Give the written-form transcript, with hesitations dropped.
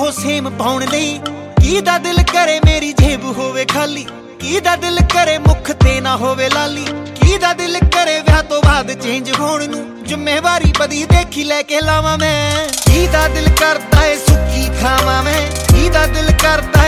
ਇੱਕੋ ਸੇਮ ਪਾਉਣ ਲਈ। ਕਿਹਦਾ ਦਿਲ ਕਰੇ ਮੇਰੀ ਜੇਬ ਹੋਵੇ ਖਾਲੀ, ਕਿਹਦਾ ਦਿਲ ਕਰੇ ਮੁੱਖ ਤੇ ਨਾ ਹੋਵੇ ਲਾਲੀ। ਕਿਹਦਾ ਦਿਲ ਕਰੇ ਵਿਆਹ ਤੋਂ ਬਾਅਦ ਚੇਂਜ ਹੋਣ ਨੂੰ, ਜ਼ਿੰਮੇਵਾਰੀ ਬਦੀ ਦੇਖੀ ਲੈ ਕੇ ਲਾਵਾਂ ਮੈਂ। ਕਿਹਦਾ ਦਿਲ ਕਰਦਾ ਏ ਸੁੱਕੀ ਖਾਵਾਂ ਮੈਂ, ਕਿਹਦਾ ਦਿਲ ਕਰਦਾ